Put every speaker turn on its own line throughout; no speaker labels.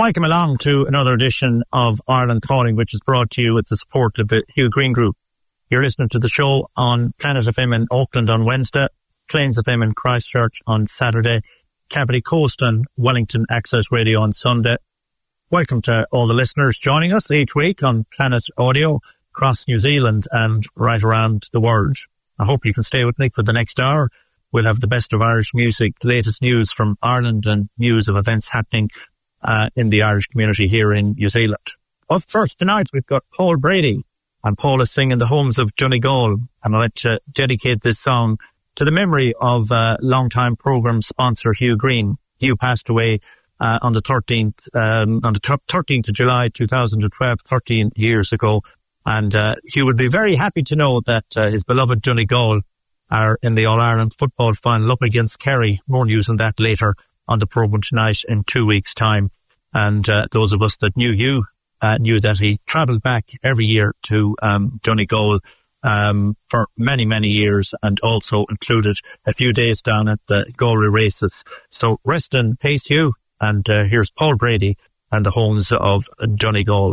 Welcome along to another edition of Ireland Calling, which is brought to you with the support of the Hugh Green Group. You're listening to the show on Planet FM in Auckland on Wednesday, Plains FM in Christchurch on Saturday, Cavity Coast and Wellington Access Radio on Sunday. Welcome to all the listeners joining us each week on Planet Audio across New Zealand and right around the world. I hope you can stay with me for the next hour. We'll have the best of Irish music, the latest news from Ireland and news of events happening in the Irish community here in New Zealand. Up first tonight, we've got Paul Brady, and Paul is singing The Homes of Donegal, and I'd like to dedicate this song to the memory of long-time programme sponsor Hugh Green. Hugh passed away on the 13th of July 2012, 13 years ago, and Hugh would be very happy to know that his beloved Donegal are in the All-Ireland football final up against Kerry. More news on that later on the programme tonight in 2 weeks' time. And those of us that knew Hugh knew that he travelled back every year to Donegal for many, many years, and also included a few days down at the Galway races. So rest in peace, Hugh, and here's Paul Brady and the Homes of Donegal.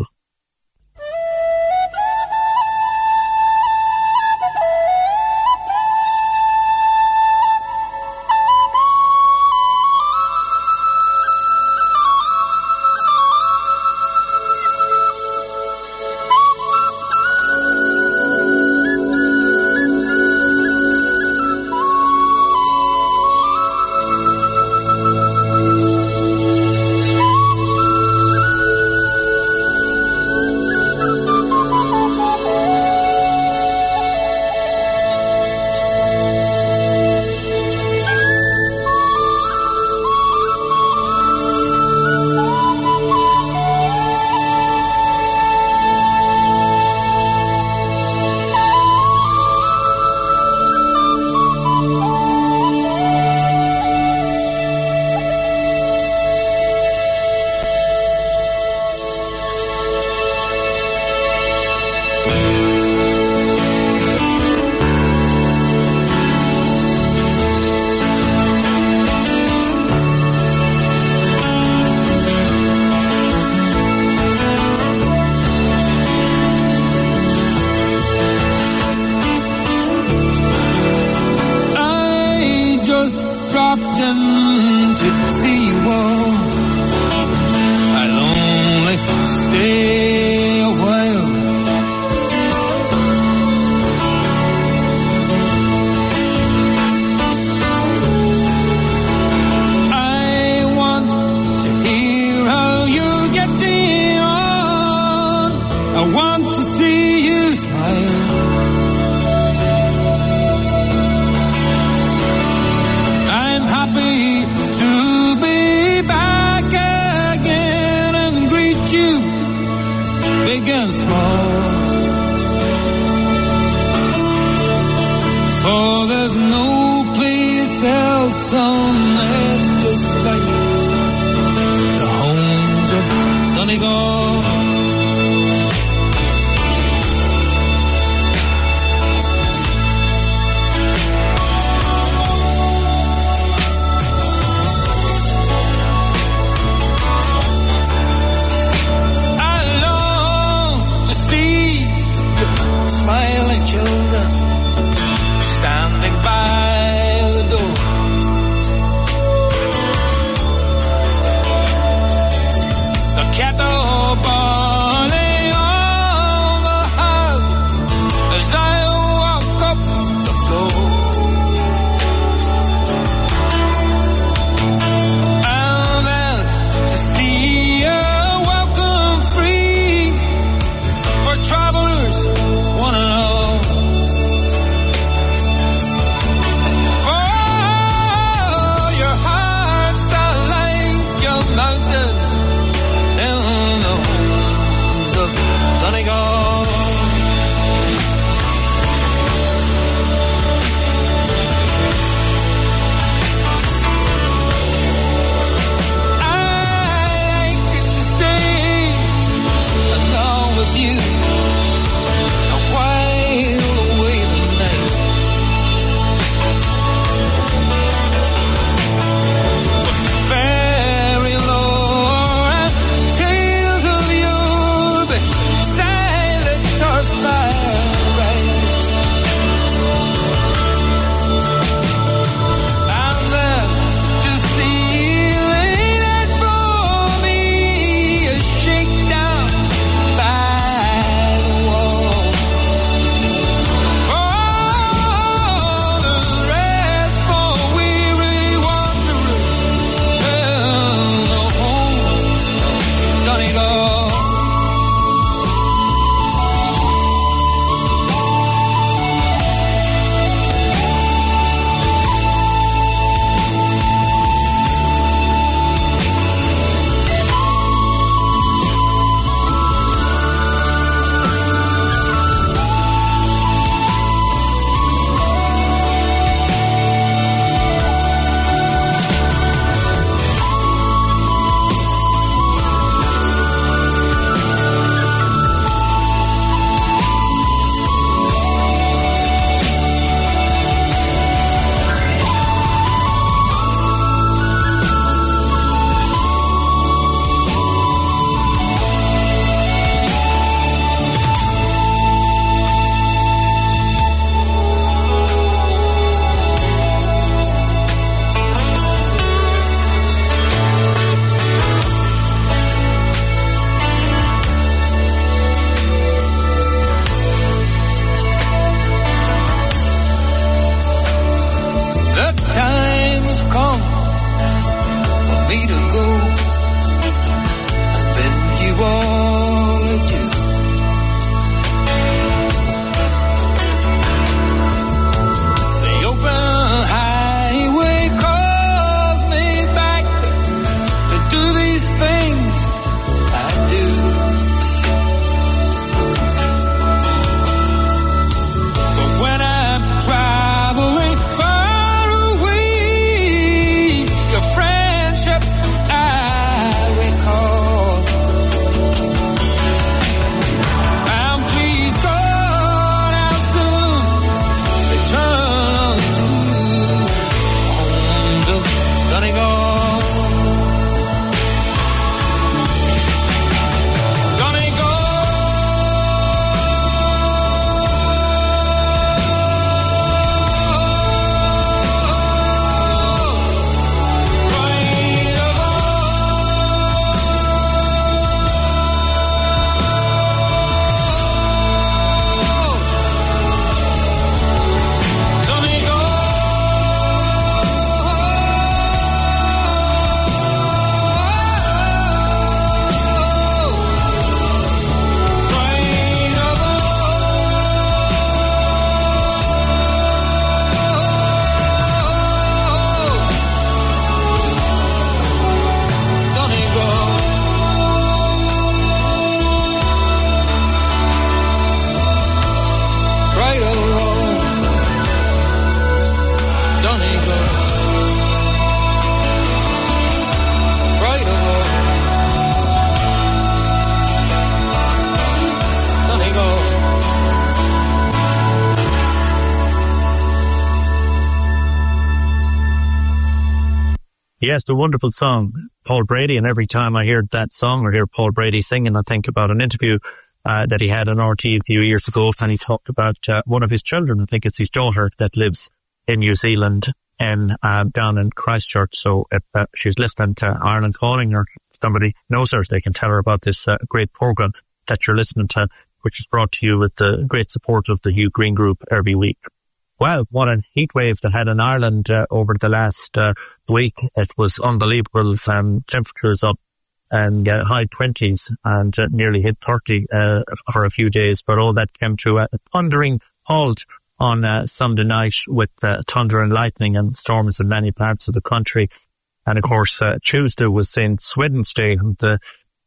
Cattle
Yes, the wonderful song, Paul Brady. And every time I hear that song or hear Paul Brady singing, I think about an interview that he had on RT a few years ago, and he talked about one of his children. I think it's his daughter that lives in New Zealand and down in Christchurch. So if she's listening to Ireland Calling, or somebody knows her, they can tell her about this great program that you're listening to, which is brought to you with the great support of the Hugh Green Group every week. Well, what a heat wave they had in Ireland over the last week. It was unbelievable. Temperatures up and high 20s and nearly hit 30 for a few days. But all that came to a thundering halt on Sunday night with thunder and lightning and storms in many parts of the country. And of course, Tuesday was St. Swithin's Day. The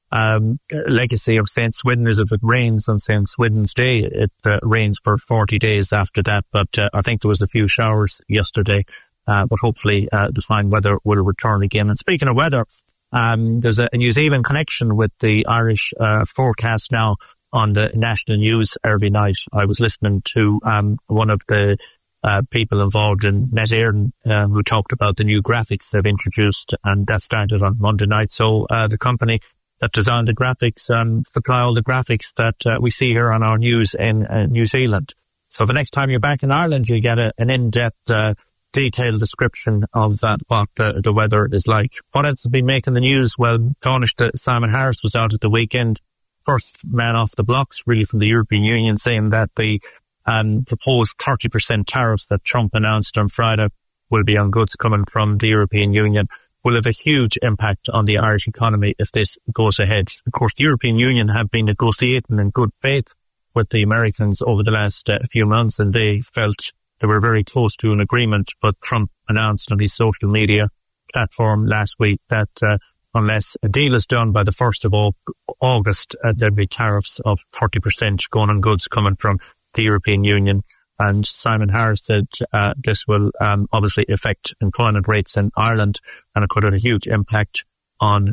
legacy of St. Swithin is if it rains on St. Swithin's Day, it rains for 40 days after that. But I think there was a few showers yesterday, but hopefully the fine weather will return again. And speaking of weather, there's a New Zealand connection with the Irish forecast now on the national news every night. I was listening to one of the people involved in Net Éireann who talked about the new graphics they've introduced, and that started on Monday night. So the company that designed the graphics supply all the graphics that we see here on our news in New Zealand. So the next time you're back in Ireland, you get an in-depth, detailed description of what the weather is like. What has been making the news? Well, Taoiseach Simon Harris was out at the weekend, first man off the blocks, really, from the European Union, saying that the proposed 30% tariffs that Trump announced on Friday will be on goods coming from the European Union will have a huge impact on the Irish economy if this goes ahead. Of course, the European Union have been negotiating in good faith with the Americans over the last few months, and they felt they were very close to an agreement. But Trump announced on his social media platform last week that unless a deal is done by the 1st of August, there'll be tariffs of 30% going on goods coming from the European Union. And Simon Harris said this will obviously affect employment rates in Ireland, and it could have a huge impact on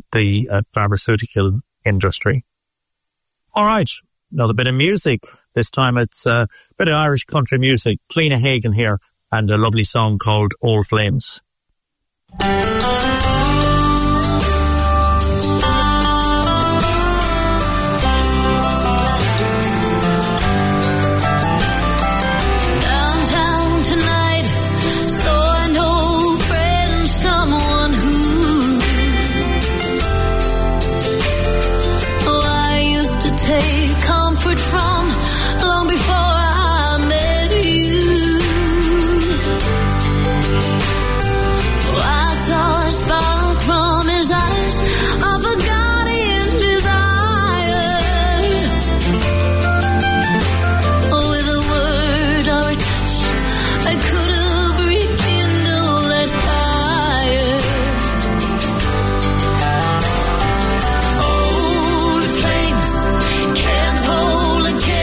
the pharmaceutical industry. All right, another bit of music. This time it's a bit of Irish country music. Cliona Hagan here, and a lovely song called Old Flames.
Old flames can't hold a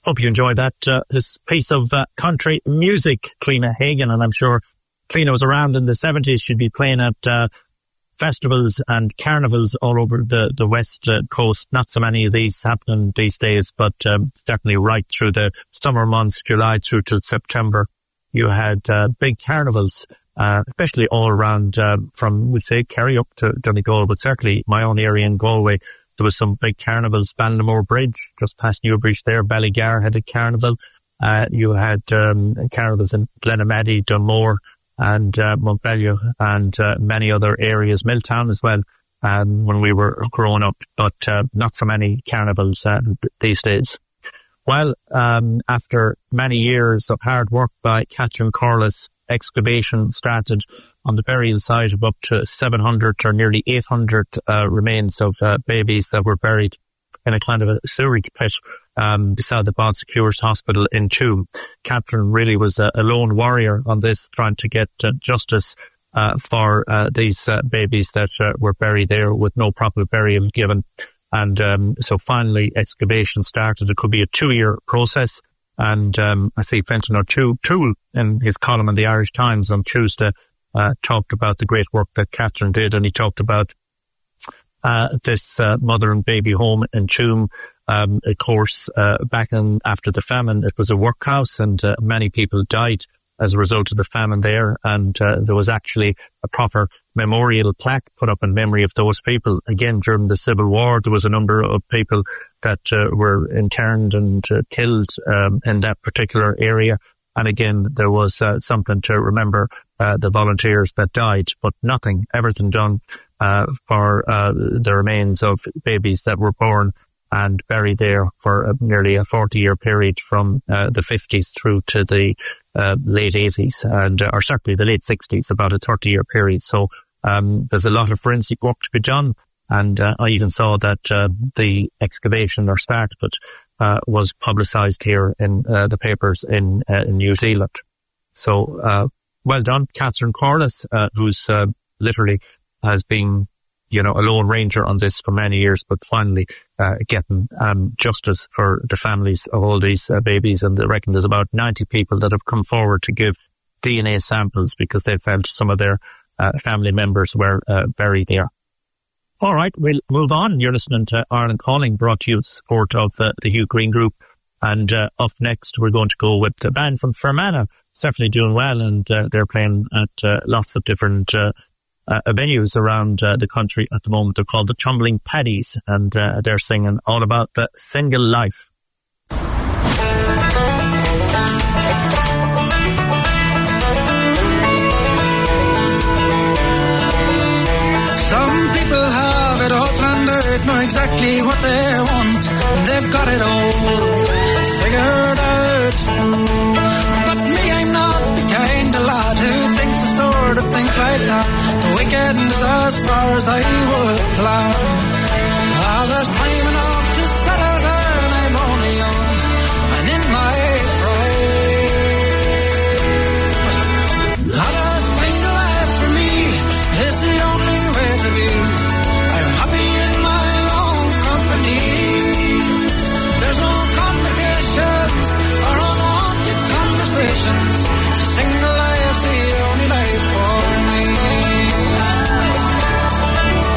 Hope you enjoyed that. This piece of country music, Cliona Hagan, and I'm sure Cliona was around in the 70s. She'd be playing at festivals and carnivals all over the west coast. Not so many of these happening these days, but definitely right through the summer months, July through to September. You had big carnivals, especially all around from, we'd say, Kerry up to Donegal, but certainly my own area in Galway. There was some big carnivals. Ballinamore Bridge, just past Newbridge there. Ballygar had a carnival. You had carnivals in Glenamaddy, Dunmore, and Montbellier, and many other areas, Milltown as well, when we were growing up, but not so many carnivals these days. Well, after many years of hard work by Catherine Corliss, excavation started on the burial site of up to 700 or nearly 800 remains of babies that were buried in a kind of a sewage pit beside the Bon Secours Hospital in Tuam. Catherine really was a lone warrior on this, trying to get justice for these babies that were buried there with no proper burial given. And so finally excavation started. It could be a 2-year process. And I see Fenton O'Toole in his column in the Irish Times on Tuesday talked about the great work that Catherine did, and he talked about this mother and baby home in Tuam. Of course, back after the famine, it was a workhouse, and many people died as a result of the famine there. And there was actually a proper memorial plaque put up in memory of those people. Again, during the Civil War, there was a number of people that were interned and killed in that particular area. And again, there was something to remember the volunteers that died, but everything done for the remains of babies that were born and buried there for nearly a 40-year period from the 50s through to the late 80s, or certainly the late 60s, about a 30-year period. So there's a lot of forensic work to be done. And I even saw that the excavation, or start of it, was publicised here in the papers in New Zealand. So well done, Catherine Corliss, who's literally has been, a lone ranger on this for many years, but finally getting justice for the families of all these babies. And I reckon there's about 90 people that have come forward to give DNA samples because they felt some of their family members were buried there. All right, we'll move on. You're listening to Ireland Calling, brought to you with the support of the Hugh Green Group. And up next, we're going to go with the band from Fermanagh, certainly doing well, and they're playing at lots of different venues around the country at the moment. They're called the Tumbling Paddies, and they're singing all about the single life.
Some people have it all planned out, know exactly what they want. They've got it all figured out. But me, I'm not the kind of lad who thinks the sort of things like that. The weekend is as far as I would plan. There's time enough to settle down. I'm only young and in my prime. A single life for me is the only way to be. I'm happy in my own company. There's no complications or unwanted conversations. A single life's the only life for me.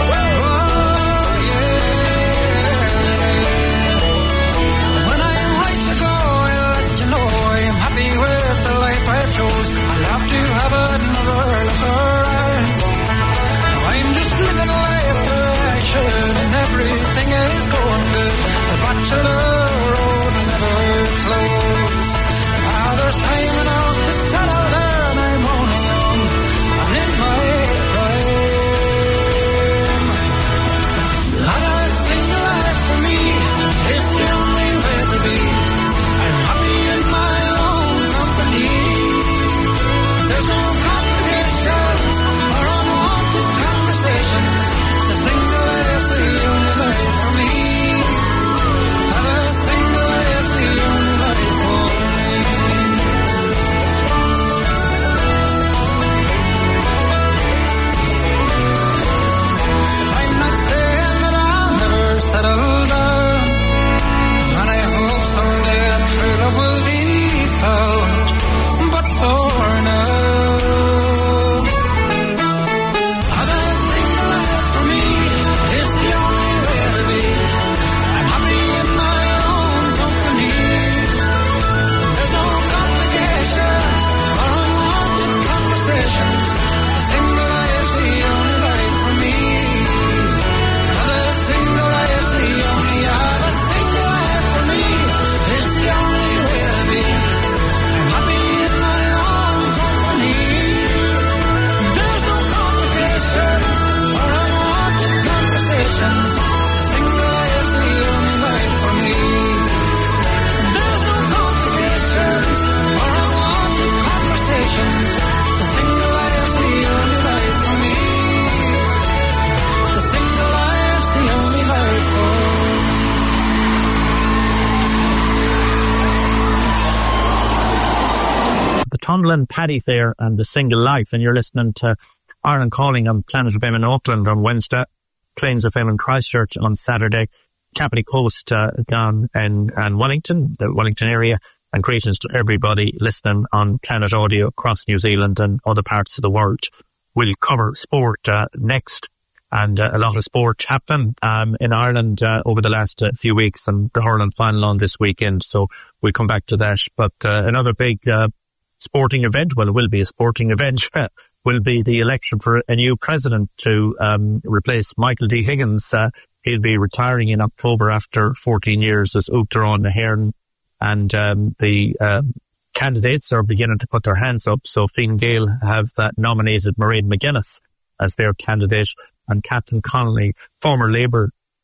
the Tunnelin, Paddy Thayer and The Single Life. And you're listening to Ireland Calling on Planet FM in Auckland on Wednesday, Plains FM in Christchurch on Saturday, Capity Coast down in Wellington, the Wellington area, and greetings to everybody listening on Planet Audio across New Zealand and other parts of the world. We'll cover sport next, and a lot of sport happening in Ireland over the last few weeks, and the hurling final on this weekend, so we'll come back to that. But another big sporting event, well, it will be a sporting event, will be the election for a new president to replace Michael D. Higgins. He'll be retiring in October after 14 years as Uachtaráin na hÉireann. And the candidates are beginning to put their hands up. So Fine Gael have nominated Mairead McGuinness as their candidate, and Kathleen Connolly, former Labour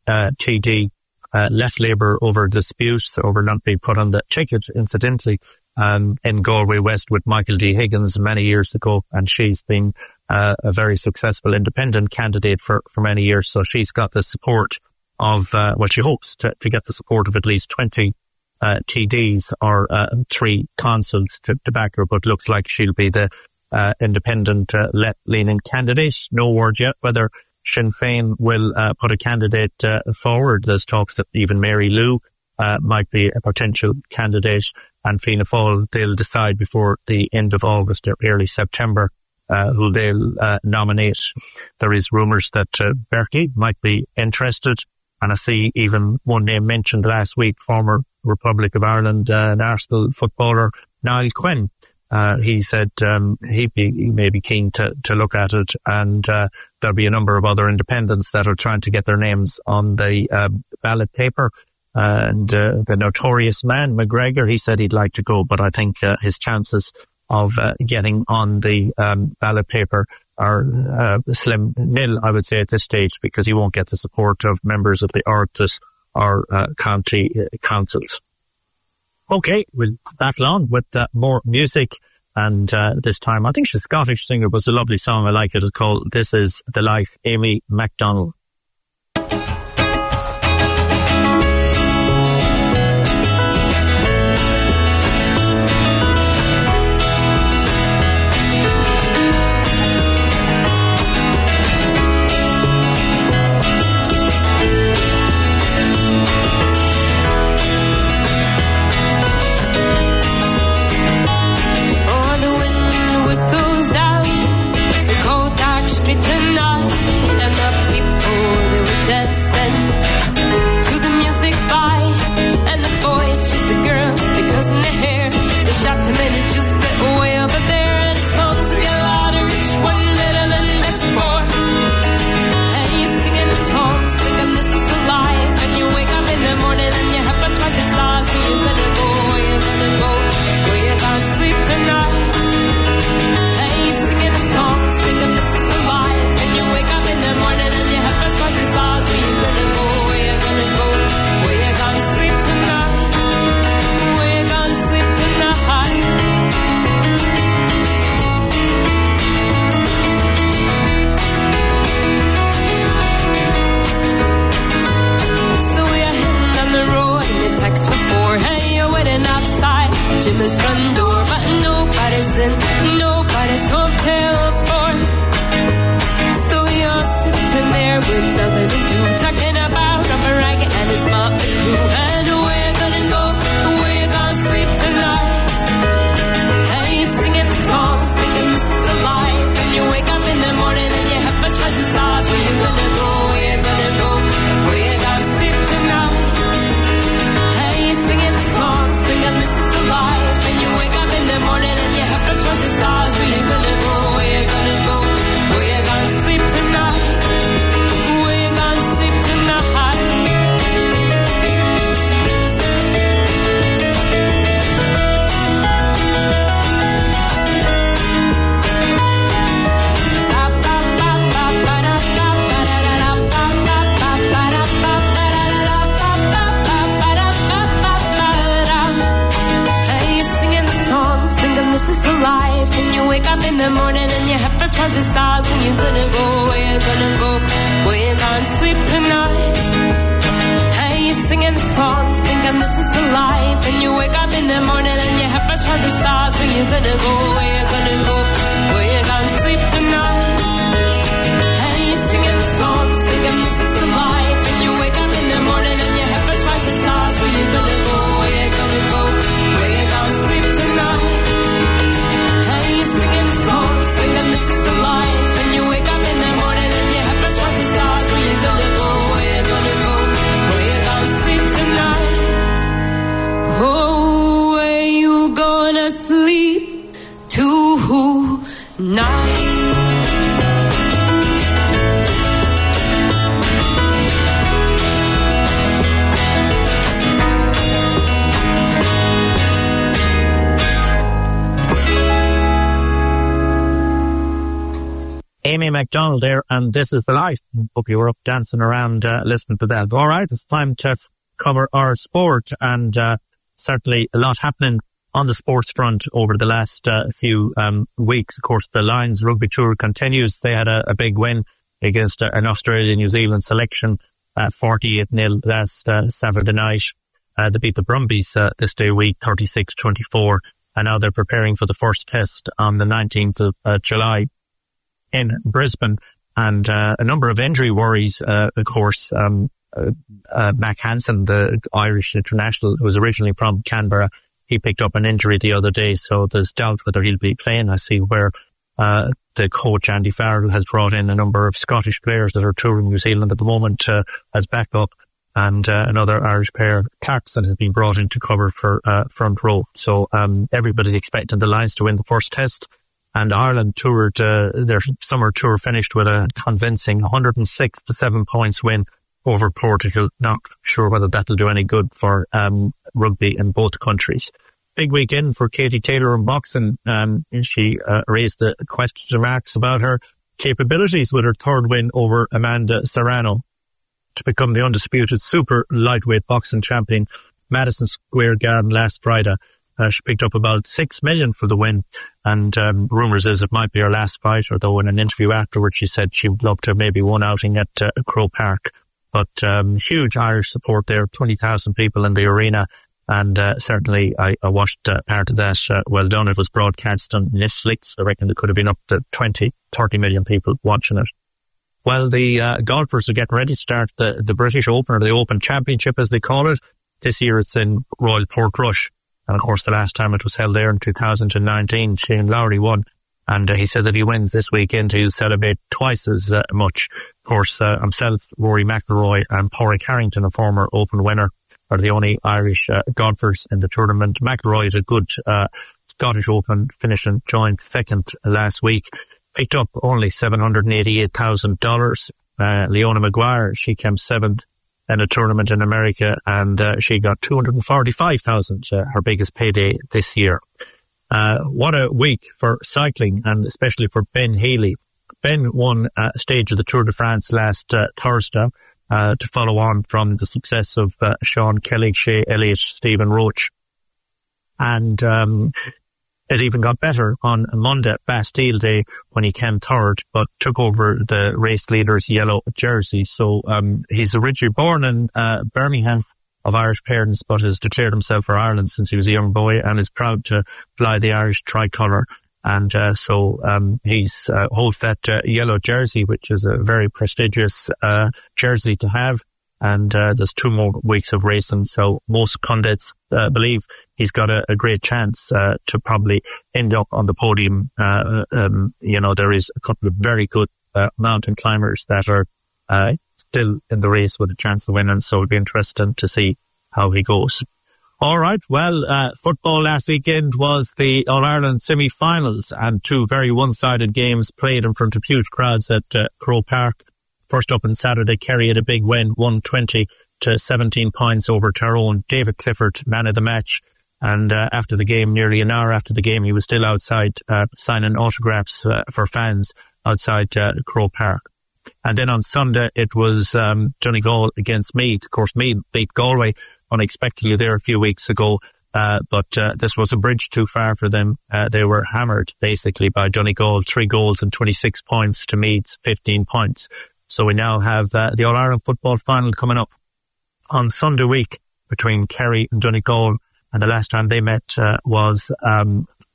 TD, left Labour over disputes over not being put on the ticket, incidentally, in Galway West with Michael D. Higgins many years ago, and she's been a very successful independent candidate for many years. So she's got the support of, she hopes to get the support of at least 20 TDs or 3 consuls to back her, but looks like she'll be the independent left-leaning candidate. No word yet whether Sinn Féin will put a candidate forward. There's talks that even Mary Lou might be a potential candidate, and Fianna Fáil, they'll decide before the end of August or early September who they'll nominate. There is rumours that Berkey might be interested, and I see even one name mentioned last week, former Republic of Ireland and Arsenal footballer Niall Quinn. He said he may be keen to look at it, and there'll be a number of other independents that are trying to get their names on the ballot paper. And the notorious man, McGregor, he said he'd like to go, but I think his chances of getting on the ballot paper are slim nil, I would say, at this stage, because he won't get the support of members of the Oireachtas or county councils. Okay, we'll battle on with more music, and this time I think she's a Scottish singer, but it's a lovely song. I like it. It's called This Is the Life, Amy MacDonald.
Jim's front door, but nobody's in, nobody's home till 4. So you're sitting there with nothing to do, talking about Robert Raggett and his motley crew. And we're gonna go, we're gonna sleep tonight. Hey, singing songs, thinking this is a life. And you wake up in the morning and you have first class stars. Where you gonna go, where you gonna go, we're gonna sleep tonight. Hey, singing songs, thinking this is a life. And you wake up in the morning and you have first class stars. Where you gonna go, where you gonna go, we're gonna sleep tonight. We're gonna sleep tonight. This is the life, and you wake up in the morning and you have first class stars. When you gonna go, where you gonna go, where you gonna sleep tonight. Hey, you singing songs, thinking this is the life, and you wake up in the morning and you have first class stars. Where you you gonna go, where you gonna go, where you gonna sleep tonight? And you singing songs, thinking this is the life. And you wake up in the morning and your head was twice the stars. Where you gonna go, where you gonna go, where you gonna sleep tonight? And you singing songs, thinking this is the life. And you wake up in the morning and your head was twice the stars. Where you gonna go, where you gonna go, where you gonna sleep tonight? Oh, where you gonna sleep tonight?
Amy MacDonald there, and This Is the Life. Hope you were up dancing around listening to that. All right, it's time to cover our sport, and certainly a lot happening on the sports front over the last few weeks. Of course, the Lions Rugby Tour continues. They had a big win against an Australia-New Zealand selection, 48-0 last Saturday night. They beat the Brumbies this day week, 36-24, and now they're preparing for the first test on the 19th of July in Brisbane. And a number of injury worries, of course. Mac Hansen, the Irish international who was originally from Canberra, he picked up an injury the other day, so there's doubt whether he'll be playing. I see where the coach Andy Farrell has brought in a number of Scottish players that are touring New Zealand at the moment as backup, and another Irish player, Clarkson, has been brought in to cover for front row. So everybody's expecting the Lions to win the first test. And Ireland toured their summer tour, finished with a convincing 106 to 7 points win over Portugal. Not sure whether that'll do any good for rugby in both countries. Big weekend for Katie Taylor in boxing. She raised the question marks about her capabilities with her third win over Amanda Serrano to become the undisputed super lightweight boxing champion, Madison Square Garden last Friday. She picked up about 6 million for the win, and rumours is it might be her last fight, although in an interview afterwards she said she would love to have maybe one outing at Croke Park. But huge Irish support there, 20,000 people in the arena, and certainly I watched part of that. Well done. It was broadcast on Netflix. I reckon there could have been up to 20, 30 million people watching it. Well, the golfers are getting ready to start the British Open, or the Open Championship as they call it. This year it's in Royal Portrush. And of course, the last time it was held there in 2019, Shane Lowry won. And he said that he wins this weekend, he'll celebrate twice as much. Of course, himself, Rory McIlroy and Pádraig Harrington, a former Open winner, are the only Irish golfers in the tournament. McIlroy had a good Scottish Open, finishing joint second last week. Picked up only $788,000. Leona Maguire, she came seventh in a tournament in America, and she got $245,000, her biggest payday this year. What a week for cycling, and especially for Ben Healy. Ben won a stage of the Tour de France last Thursday to follow on from the success of Sean Kelly, Shea Elliott, Stephen Roach. And it even got better on Monday, Bastille Day, when he came third, but took over the race leader's yellow jersey. So he's originally born in Birmingham, of Irish parents, but has declared himself for Ireland since he was a young boy, and is proud to fly the Irish tricolour. And so he's holds that yellow jersey, which is a very prestigious jersey to have. And there's 2 more weeks of racing, so most pundits believe he's got a great chance to probably end up on the podium. There is a couple of very good mountain climbers that are still in the race with a chance of winning, so it'll be interesting to see how he goes. All right, well, football last weekend was the All-Ireland semi-finals, and 2 very one-sided games played in front of huge crowds at Croke Park. First up on Saturday, Kerry had a big win, 120 to 17 points over Tyrone. David Clifford, man of the match. And after the game, nearly an hour after the game, he was still outside signing autographs for fans outside Croke Park. And then on Sunday, it was Donegal against Meath. Of course, Meath beat Galway unexpectedly there a few weeks ago. But this was a bridge too far for them. They were hammered, basically, by Donegal, 3 goals and 26 points to Meath's 15 points. So we now have the All-Ireland football final coming up on Sunday week between Kerry and Donegal. And the last time they met was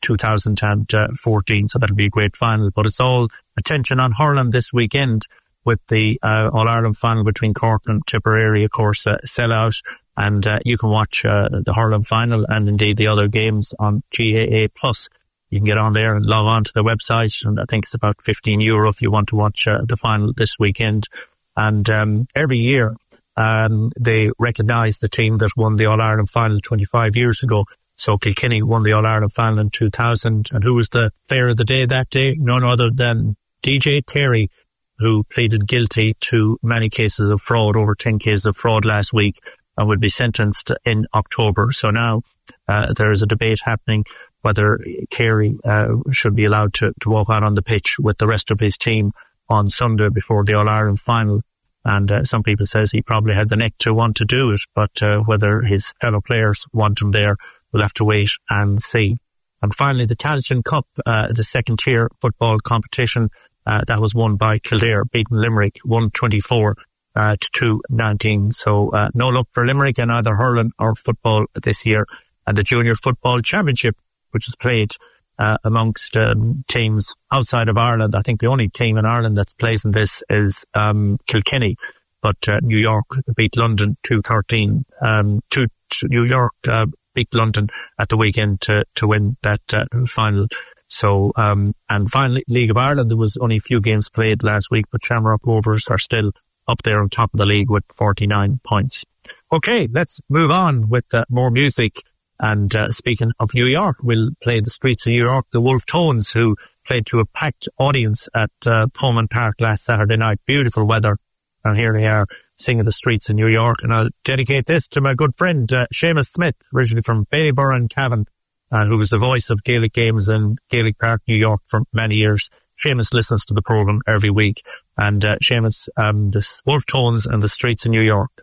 2014. So that'll be a great final. But it's all attention on hurling this weekend with the All-Ireland final between Cork and Tipperary, of course, sellout. And you can watch the hurling final and indeed the other games on GAA+. You can get on there and log on to the website, and I think it's about €15 if you want to watch the final this weekend. And every year they recognise the team that won the All-Ireland final 25 years ago. So Kilkenny won the All-Ireland final in 2000. And who was the player of the day that day? None other than DJ Terry, who pleaded guilty to many cases of fraud, over 10 cases of fraud last week, and will be sentenced in October. So now there is a debate happening whether Carey should be allowed to walk out on the pitch with the rest of his team on Sunday before the All-Ireland final. And some people says he probably had the neck to want to do it, but whether his fellow players want him there, we'll have to wait and see. And finally, the Tailteann Cup, the second-tier football competition, that was won by Kildare, beating Limerick 124 to 219. So no luck for Limerick in either hurling or football this year. And the Junior Football Championship, which is played amongst teams outside of Ireland. I think the only team in Ireland that plays in this is Kilkenny, but New York beat London 2-13. New York beat London at the weekend to win that final. So, and finally, League of Ireland, there was only a few games played last week, but Shamrock Rovers are still up there on top of the league with 49 points. Okay, let's move on with more music. And speaking of New York, we'll play the streets of New York, the Wolf Tones, who played to a packed audience at Pullman Park last Saturday night. Beautiful weather. And here they are singing the streets of New York. And I'll dedicate this to my good friend, Seamus Smith, originally from Ballybor and Cavan, who was the voice of Gaelic games in Gaelic Park, New York for many years. Seamus listens to the program every week. And Seamus, the Wolf Tones and the streets of New York.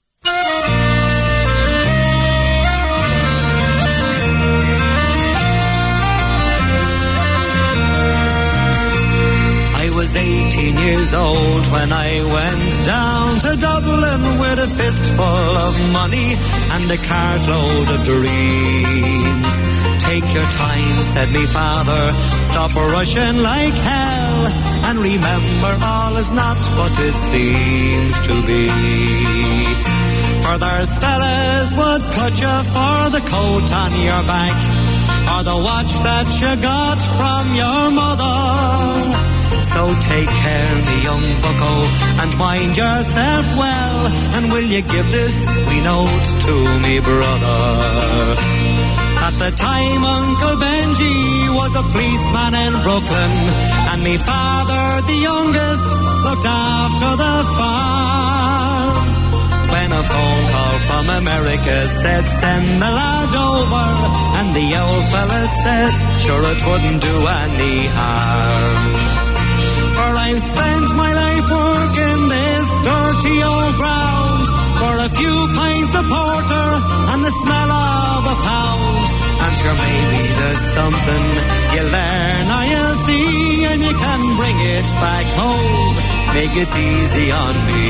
I was 18 years old when I went down to Dublin with a fistful of money and a cartload of dreams. Take your time, said me father, stop rushing like hell, and remember all is not what it seems to be. For there's fellas would cut you for the coat on your back, or the watch that you got from your mother. So take care, me young bucko, and mind yourself well, and will you give this wee note to me brother? At the time Uncle Benji was a policeman in Brooklyn, and me father, the youngest, looked after the farm. When a phone call from America said send the lad over, and the old fella said sure it wouldn't do any harm. For I've spent my life working this dirty old ground for a few pints of porter and the smell of a pound. And sure maybe there's something you learn or you'll see, and you can bring it back home. Make it easy on me.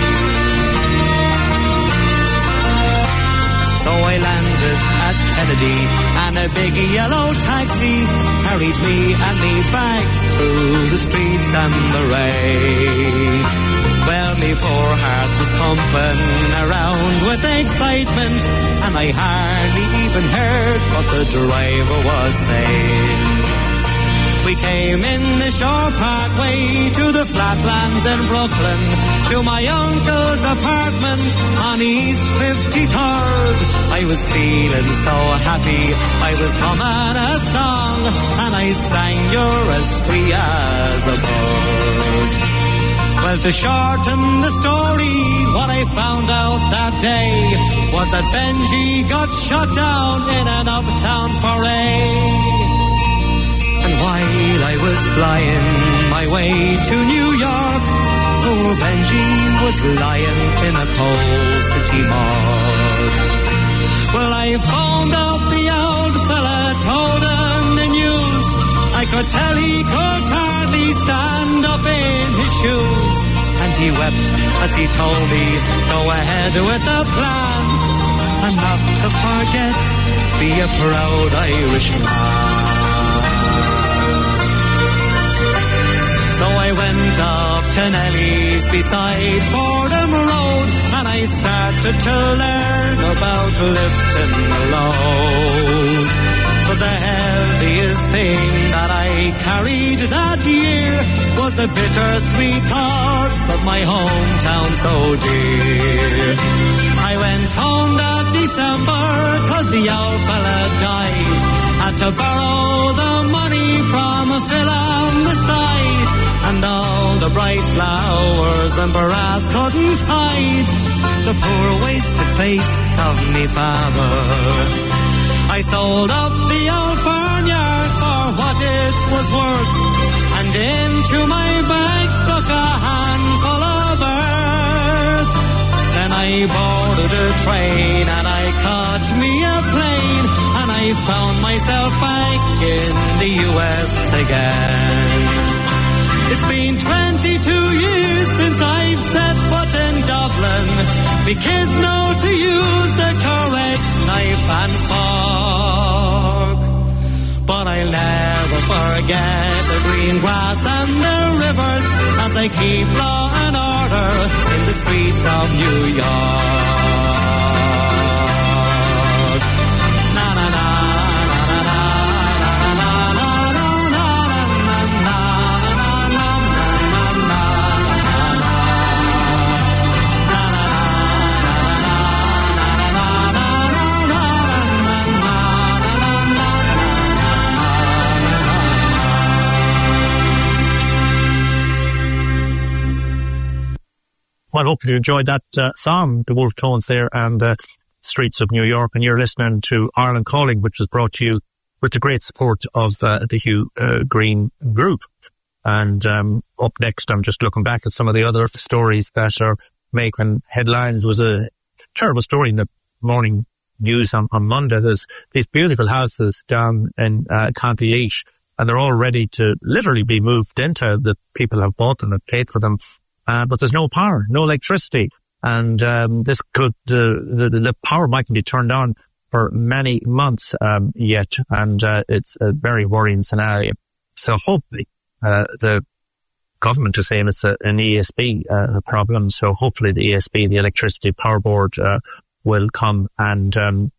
So I landed at Kennedy, and a big yellow taxi carried me and me bags through the streets and the rain. Well, me poor heart was thumping around with excitement, and I hardly even heard what the driver was saying. We came in the Shore Parkway to the flatlands in Brooklyn, to my uncle's apartment on East 53rd. I was feeling so happy, I was humming a song, and I sang You're as free as a bird. Well, to shorten the story, what I found out that day was that Benji got shot down in an uptown foray. And while I was flying my way to New York, poor Benji was lying in a cold city morgue. Well, I found out the old fella told him the news. I could tell he could hardly stand up in his shoes, and he wept as he told me, go ahead with the plan, and not to forget, be a proud Irishman. So I went up to Nelly's beside Fordham Road, and I started to learn about lifting the load. But the heaviest thing that I carried that year was the bittersweet thoughts of my hometown so dear. I went home that December 'cause the old fella died. Had to borrow the money from Phil on the side, and all the bright flowers and brass couldn't hide the poor wasted face of me father. I sold up the old farmyard for what it was worth, and into my bag stuck a handful of earth. Then I boarded a train and I caught me a plane, and I found myself back in the US again. It's been 22 years since I've set foot in Dublin. Me kids know to use the correct knife and fork. But I'll never forget the green grass and the rivers as I keep law and order in the streets of New York. Na na na.
Well, hopefully you enjoyed that song, the Wolf Tones there, and the Streets of New York. And you're listening to Ireland Calling, which was brought to you with the great support of the Hugh Green Group. And up next, I'm just looking back at some of the other stories that are making headlines. There was a terrible story in the morning news on Monday. There's these beautiful houses down in County Laois, and they're all ready to literally be moved into. The people have bought them and paid for them. But there's no power, no electricity. And this could, the power mightn't be turned on for many months yet. And it's a very worrying scenario. So hopefully the government is saying it's an ESB problem. So hopefully the ESB, the Electricity Power Board, will come and,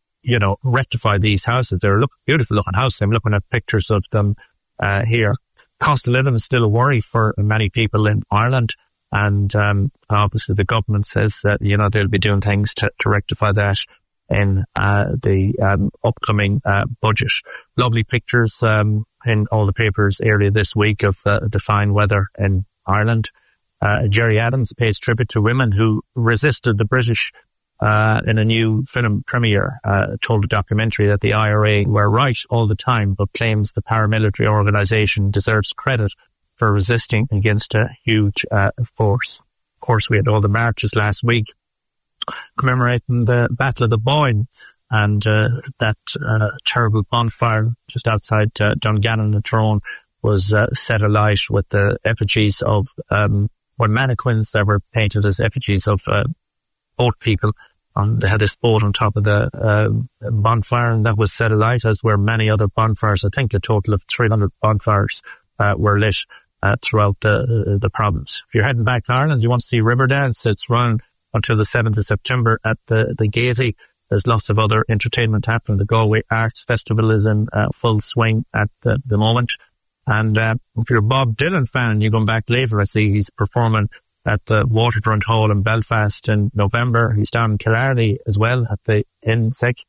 rectify these houses. They're beautiful looking houses. I'm looking at pictures of them here. Cost of living is still a worry for many people in Ireland. And obviously the government says that, they'll be doing things to rectify that in the upcoming budget. Lovely pictures in all the papers earlier this week of the fine weather in Ireland. Gerry Adams pays tribute to women who resisted the British in a new film premiere. Told a documentary that the IRA were right all the time, but claims the paramilitary organisation deserves credit for resisting against a huge force. Of course, we had all the marches last week commemorating the Battle of the Boyne, and that terrible bonfire just outside Dungannon and Tyrone was set alight with the effigies of mannequins that were painted as effigies of boat people. They had this boat on top of the bonfire, and that was set alight, as were many other bonfires. I think a total of 300 bonfires were lit throughout the province. If you're heading back to Ireland, you want to see Riverdance. It's run until the 7th of September at the Gaiety. There's lots of other entertainment happening. The Galway Arts Festival is in full swing at the moment. And if you're a Bob Dylan fan, you're going back later. I see he's performing at the Waterfront Hall in Belfast in November. He's down in Killarney as well at the Innick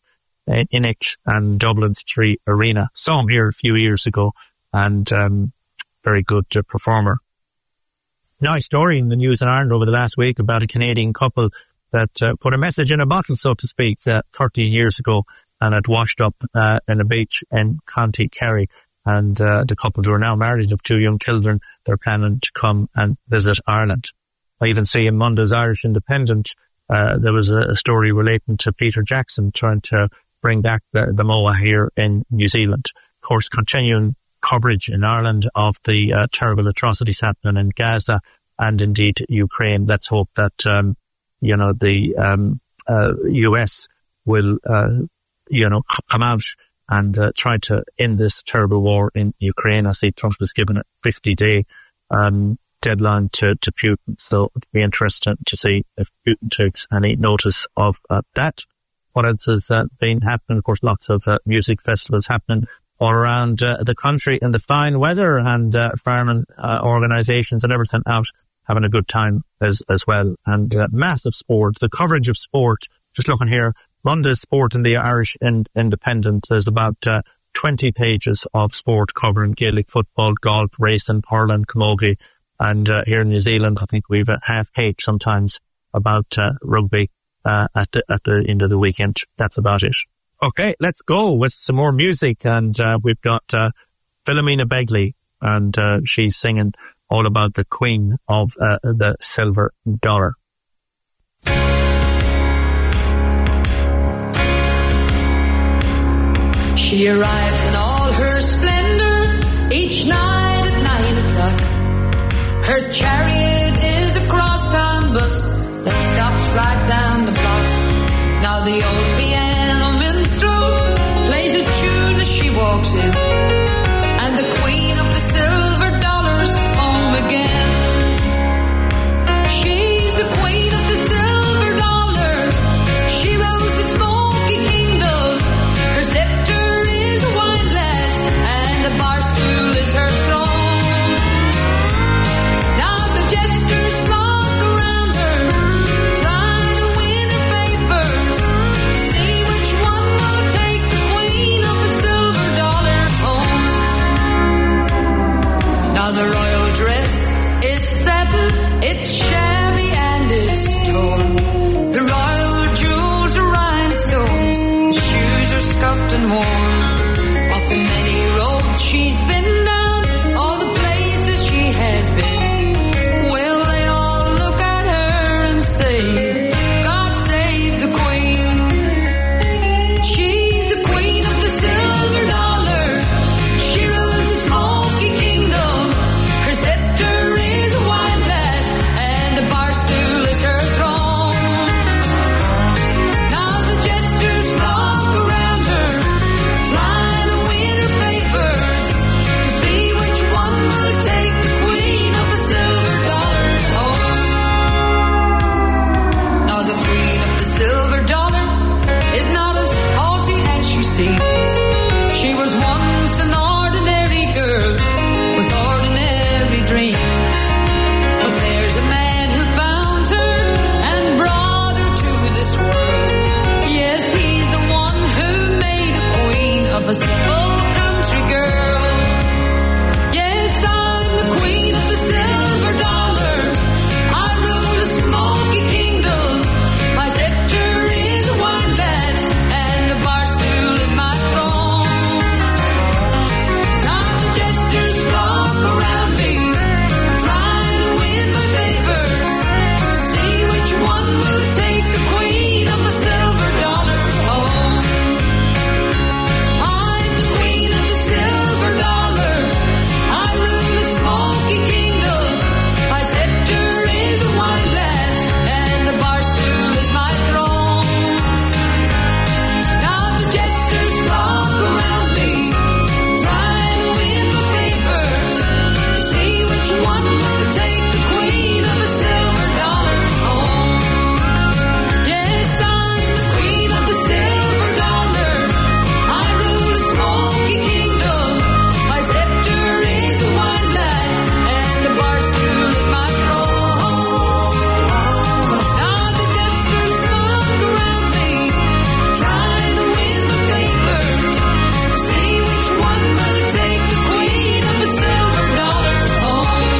and Dublin Street Arena. Saw him here a few years ago, and very good performer. Nice story in the news in Ireland over the last week about a Canadian couple that put a message in a bottle, so to speak, 13 years ago, and it washed up in a beach in County Kerry. And the couple who are now married, have 2 young children, they're planning to come and visit Ireland. I even see in Monday's Irish Independent, there was a story relating to Peter Jackson trying to bring back the MOA here in New Zealand. Of course, continuing coverage in Ireland of the terrible atrocities happening in Gaza and indeed Ukraine. Let's hope that, the US will, come out and try to end this terrible war in Ukraine. I see Trump was given a 50-day deadline to Putin. So it'll be interesting to see if Putin takes any notice of that. What else has been happening? Of course, lots of music festivals happening all around the country in the fine weather, and farming organisations and everything out having a good time as well. And massive sport, the coverage of sport. Just looking here, Monday's sport in the Irish Independent. There's about 20 pages of sport covering Gaelic football, golf, racing, hurling, camogie. And here in New Zealand, I think we've a half page sometimes about rugby at the end of the weekend. That's about it. Okay, let's go with some more music. And we've got Philomena Begley, and she's singing all about the Queen of the Silver Dollar.
She arrives in all her splendor each night at 9 o'clock. Her chariot is a crosstown bus that stops right down the block. Now the old piano minstrel plays a tune as she walks in, and the Queen of the Silver Dollar's home again. She's the Queen of the Silver Dollar. She rules the smoky kingdom. Her scepter is a wine glass, and the bar stool is her throne. Now the jesters flock around her, trying to win her favors, to see which one will take the Queen of the Silver Dollar home. Now the royal dress is satin, it's shabby and it's torn. The royal jewels are rhinestones, the shoes are scuffed and worn. Off the many roads she's been down, all the places she has been, well, they all look at her and say, God save the Queen. She's the Queen of the Silver Dollar. She rules a smoky kingdom. Her scepter is a wine glass, and the bar stool is her throne. Now the jesters flock around her, trying to win her favors, to see which one will take the Queen of the Silver Dollar home. Now the Queen of the Silver Dollar is not as haughty as she seems. She was once an ordinary girl with ordinary dreams. But there's a man who found her and brought her to this world. Yes, he's the one who made a queen of a simple country girl. Yes, I'm the Queen of the Silver Dollar. I rule a smoky kingdom. My scepter is a wine glass, and the bar stool is my throne. Now the jesters flock around me, trying to win my favors, to see which one will take the Queen of the Silver Dollar home. I'm the Queen of the Silver Dollar. I rule a smoky kingdom. My scepter is a wine glass, and the bar stool is my throne. Now the jesters flock around me, trying to win my favors, to see which one will take the Queen of the Silver Dollar home. Yes, I'm the Queen of the Silver Dollar. I rule a smoky kingdom. My scepter is a wine glass, and the bar stool is my throne. Now the jesters flock around me, trying to win my favors, to see which one will take the Queen of the Silver Dollar home.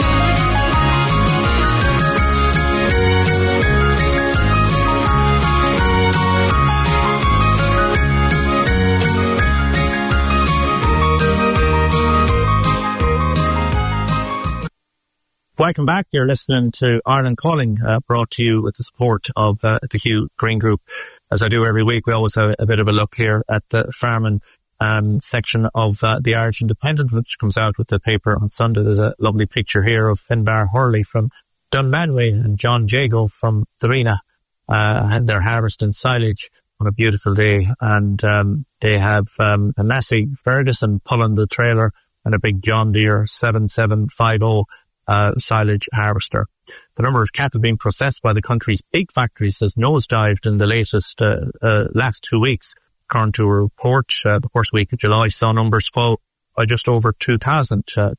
Welcome back. You're listening to Ireland Calling, brought to you with the support of the Hugh Green Group. As I do every week, we always have a bit of a look here at the farming section of the Irish Independent, which comes out with the paper on Sunday. There's a lovely picture here of Finbar Hurley from Dunmanway and John Jago from Darina, and they're harvesting silage on a beautiful day. And they have a Massey Ferguson pulling the trailer, and a big John Deere 7750 silage harvester. The number of cattle being processed by the country's big factories has nosedived in the last 2 weeks. According to a report, the first week of July saw numbers fall by just over 2,000 to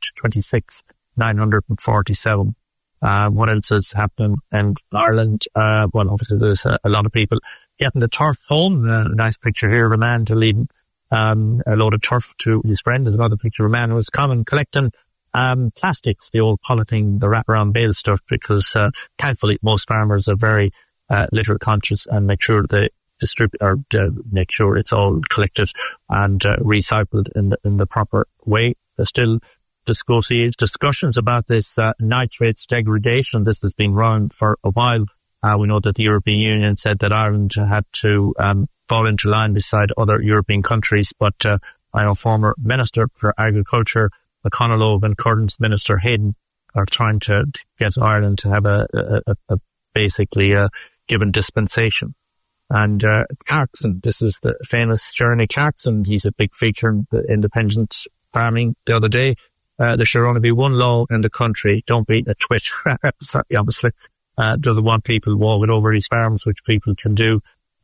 26,947. What else is happening in Ireland? Well, obviously there's a lot of people getting the turf home. A nice picture here of a man leading a load of turf to his friend. There's another picture of a man who was collecting plastics, the old polythene, the wraparound bale stuff, because thankfully most farmers are very litter conscious and make sure they distribute or make sure it's all collected and recycled in the proper way. There's still discussions about this nitrates degradation. This has been around for a while. We know that the European Union said that Ireland had to fall into line beside other European countries, but I know former Minister for Agriculture McConnell Óg and current Minister Hayden are trying to get Ireland to have a basically given dispensation. And Clarkson, this is the famous Jeremy Clarkson. He's a big feature in the independent farming the other day. There should only be one law in the country. Don't be a twit. Obviously, doesn't want people walking over his farms, which people can do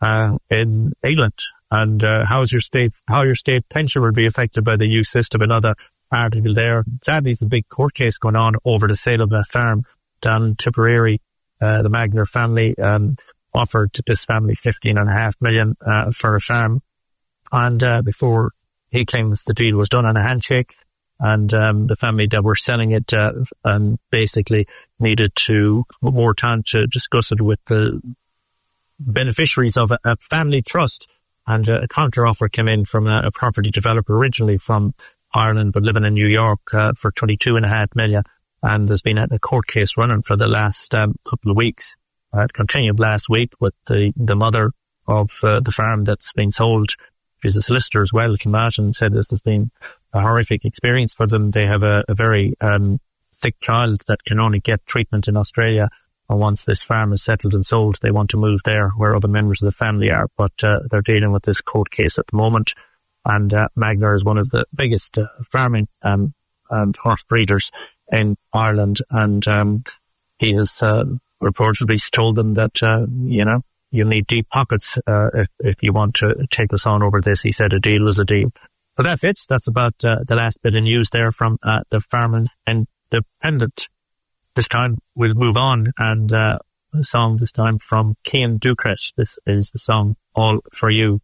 in England. And how your state pension will be affected by the new system. Another article there. Sadly, there's a big court case going on over the sale of a farm down in Tipperary. The Magner family offered this family $15.5 million for a farm, and before he claims the deal was done on a handshake, and the family that were selling it basically needed to more time to discuss it with the beneficiaries of a family trust, and a counter offer came in from a property developer originally from Ireland but living in New York for $22.5 million, and there's been a court case running for the last couple of weeks. It continued last week with the mother of the farm that's been sold. She's a solicitor as well, came out and said this has been a horrific experience for them. They have a very sick child that can only get treatment in Australia. And once this farm is settled and sold, they want to move there where other members of the family are. But they're dealing with this court case at the moment. And Magner is one of the biggest farming and horse breeders in Ireland. And he has reportedly told them that, you'll need deep pockets if you want to take us on over this. He said a deal is a deal. But that's it. That's about the last bit of news there from the Farming Independent. This time we'll move on, and a song this time from Cian Ducrett. This is the song All For You.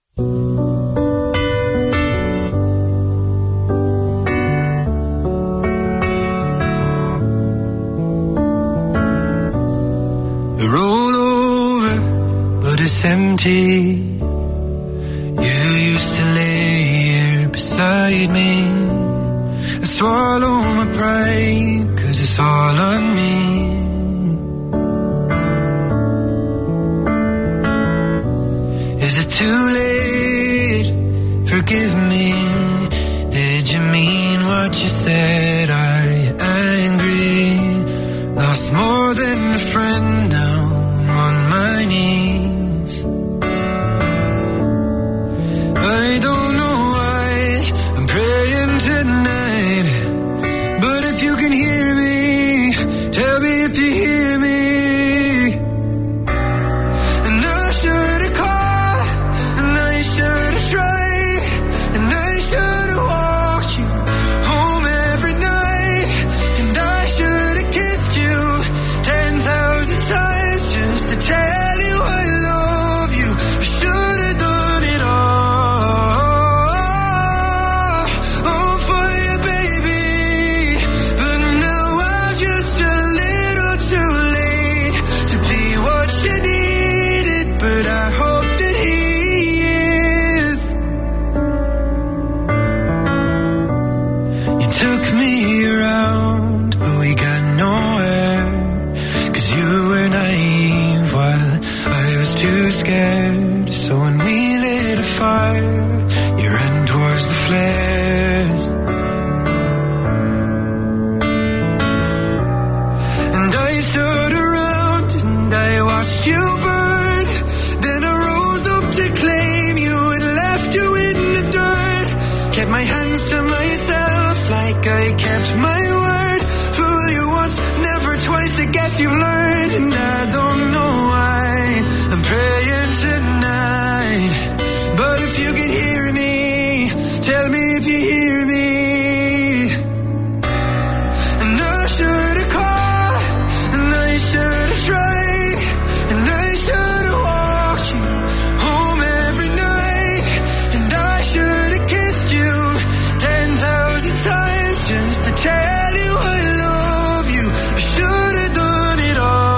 Roll over, but it's empty. You used to lay here beside me. I swallow my pride, 'cause it's all on me. Is it too late? Forgive me. Did you mean what you said? Are you angry? Lost more than a friend now. On my knees, I don't know why I'm praying tonight, but if you can hear me, tell me if you hear me. And I should have called, and I should have tried, and I should have walked you home every night, and I should have kissed you 10,000 times just to tell you I love you. I should have done it all for you, baby. But now I'm just a little too late to be what you needed. But I hope that he is. You took me around, but we got nowhere. 'Cause you were naive while I was too scared. So when we lit a fire, you ran towards the flares. And I stood around and I watched you burn. Then I rose up to claim you and left you in the dirt. Kept my hands to myself like I kept my word. Pull you once, never twice. I guess you've learned, and I don't know why I'm praying tonight. But if you could hear me, tell me if you hear me. And I should have called, and I should have tried, and I should have walked you home every night, and I should have kissed you 10,000 times just to tell you I love you. I should have done it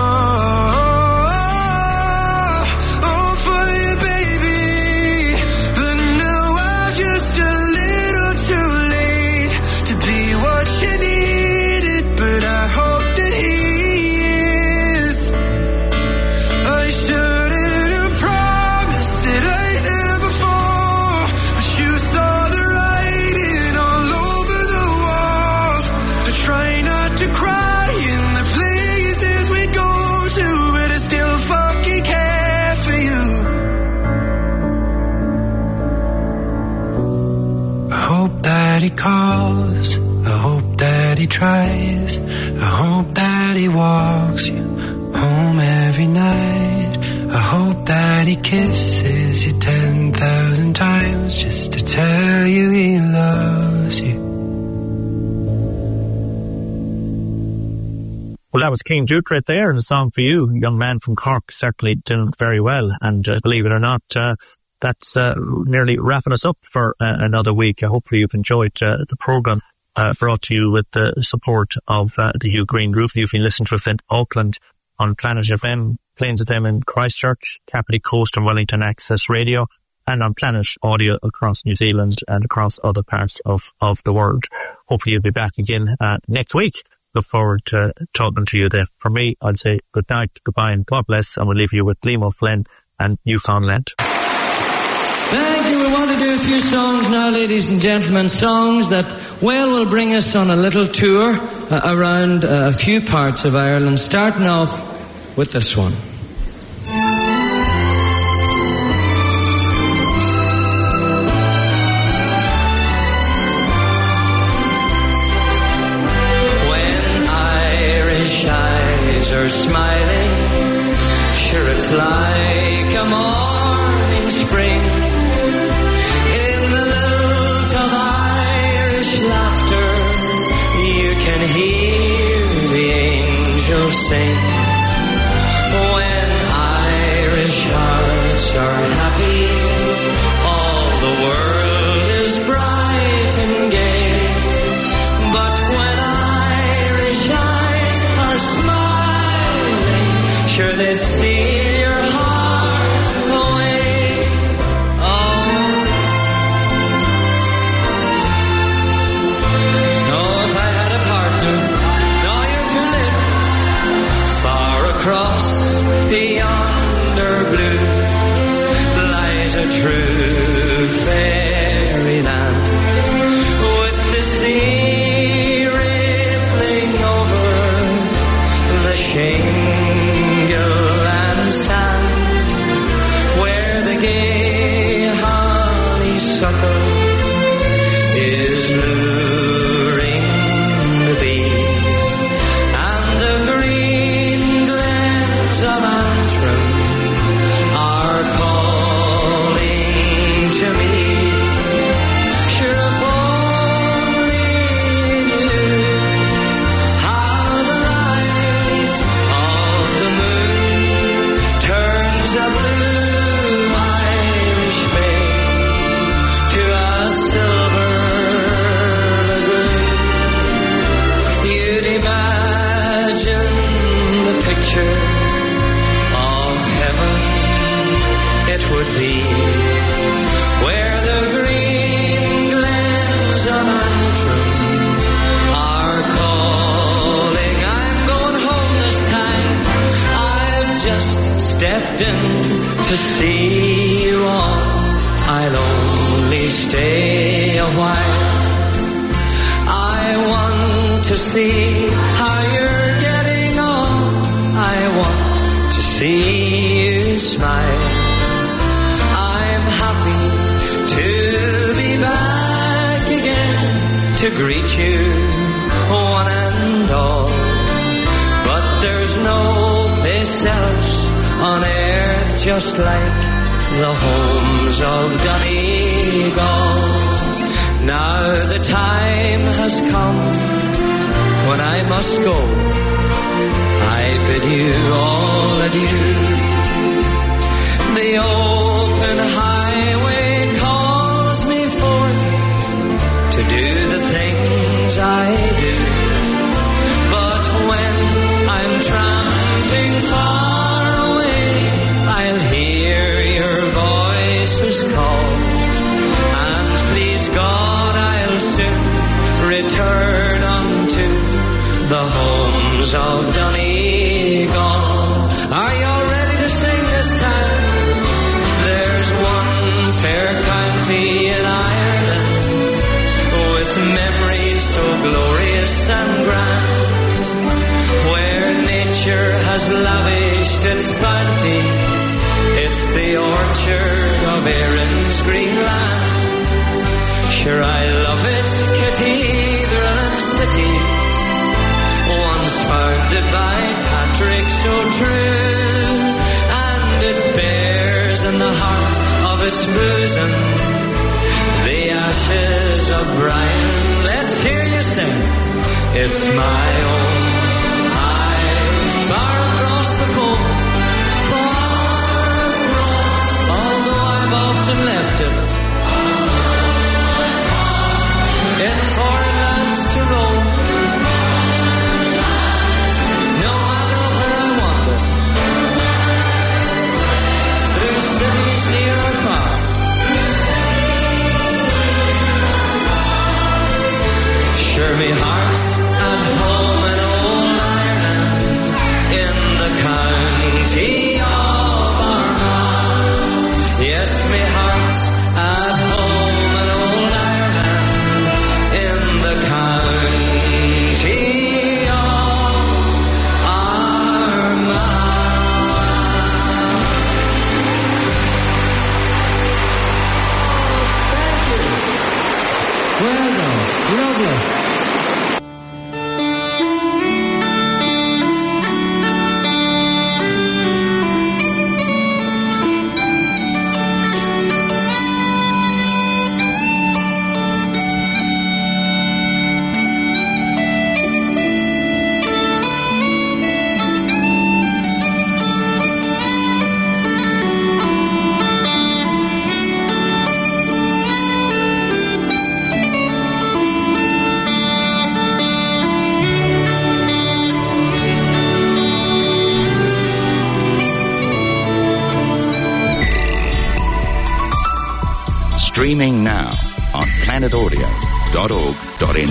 all, all for you, baby. But now I'm just a little too late to be what you needed. But I hope that he is. I shouldn't have promised that I'd never fall, but you saw the writing all over the walls. I try not to cry in the places we go to, but I still fucking care for you. I hope that he calls, I hope that he tries, I hope that he walks you home every night. I hope that he kisses you 10,000 times just to tell you he loves you.
Well, that was King Jude right there, and a song for you, young man from Cork, certainly doing very well. And believe it or not, that's nearly wrapping us up for another week. Hopefully you've enjoyed the programme brought to you with the support of the Hugh Green Group. You've been listening to Flint, Auckland on Planet FM, Plains FM in Christchurch, Capity Coast and Wellington Access Radio, and on Planet Audio across New Zealand and across other parts of the world. Hopefully you'll be back again next week. Look forward to talking to you there. For me, I'd say good night, goodbye, and God bless, and we'll leave you with Liam O'Flynn and Newfoundland.
Thank you. We want to do a few songs now, ladies and gentlemen. Songs that, well, will bring us on a little tour around a few parts of Ireland, starting off with this one.
When Irish eyes are smiling, sure it's like a morning spring. In the lilt of Irish laughter, you can hear the angels sing. When Irish hearts are happy, all the world is bright and gay. But when Irish eyes are smiling, sure they'd steal your heart away. If I had a partner, no, you're too late. Far across yonder blue lies a true fairyland, with the sea rippling over the shingle and sand, where the gay honeysuckle is luring the bee, and the green glens of Antrim are calling to me. Sure, if only you knew how the light of the moon turns a blue Irish bay to a silver lagoon. You'd imagine the picture of heaven it would be, where the green glens of Antrim are calling. I'm going home this time. I've just stepped in to see you all. I'll only stay a while. I want to see how you're getting on. I want to see you smile. I'm happy to be back again to greet you one and all. There's no place else on earth just like the homes of Donegal. Now the time has come when I must go. I bid you all adieu. The open highway calls me forth to do the things I do. But when I'm tramping far away, I'll hear your voices call. And please God, I'll soon return unto the homes of Donegal. Are you all ready to sing this time? There's one fair county in Ireland with memories so glorious and grand, where nature has lavished its bounty. It's the orchard of Erin's green land. Sure, I love its cathedral and city, once founded by Patrick so true, and it bears in the heart of its bosom the ashes of Brian. Let's hear you sing. It's my own. I'm far across the foam, far across, although I've often left it in foreign lands to roam. No matter where I wander, through cities near or far, sure me heart's at home in old Ireland, in the county of Armagh. Yes, me heart's at home in old Ireland, in the county of Armagh.
Well done. Lovely.
Streaming now on planetaudio.org.nz.